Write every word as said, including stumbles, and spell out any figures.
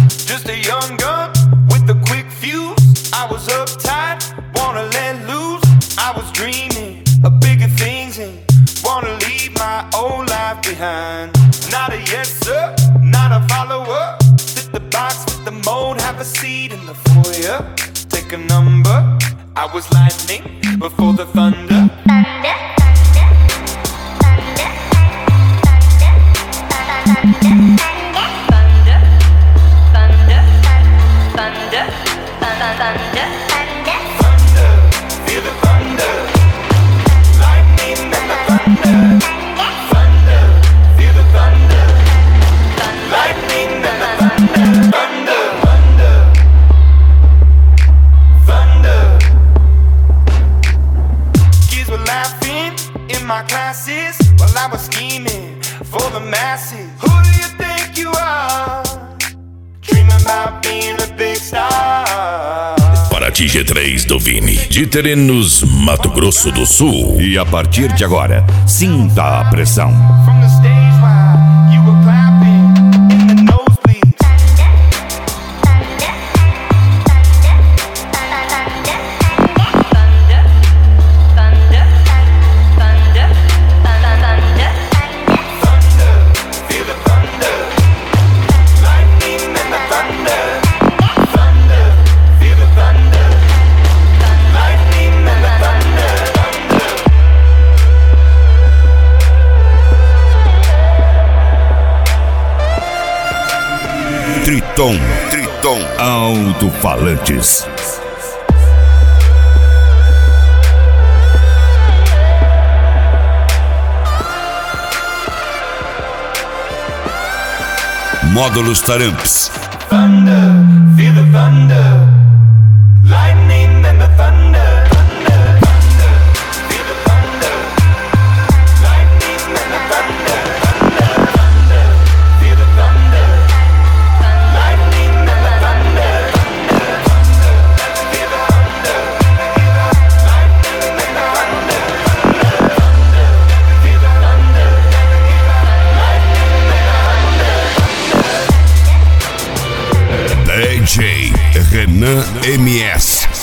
just a young gun with a quick fuse. I was uptight, wanna let loose. I was dreaming of bigger things and wanna leave my old life behind. Not a yes sir, not a follower. Fit the box, fit the mold, have a seat in the foyer. Take a number. I was lightning before the thunder. Thunder. My classes while I was scheming for the masses. Who do you think you are? Dreaming about being a big star. Paraty G três do Vini, de Terenos, Mato Grosso do Sul. E a partir de agora, sinta a pressão. From the stage while you were clapping in the nosebleeds. Triton, Triton Alto-Falantes. Módulos Taramps. Thunder, feel the thunder. Lightning and the thunder. D J Renan M S.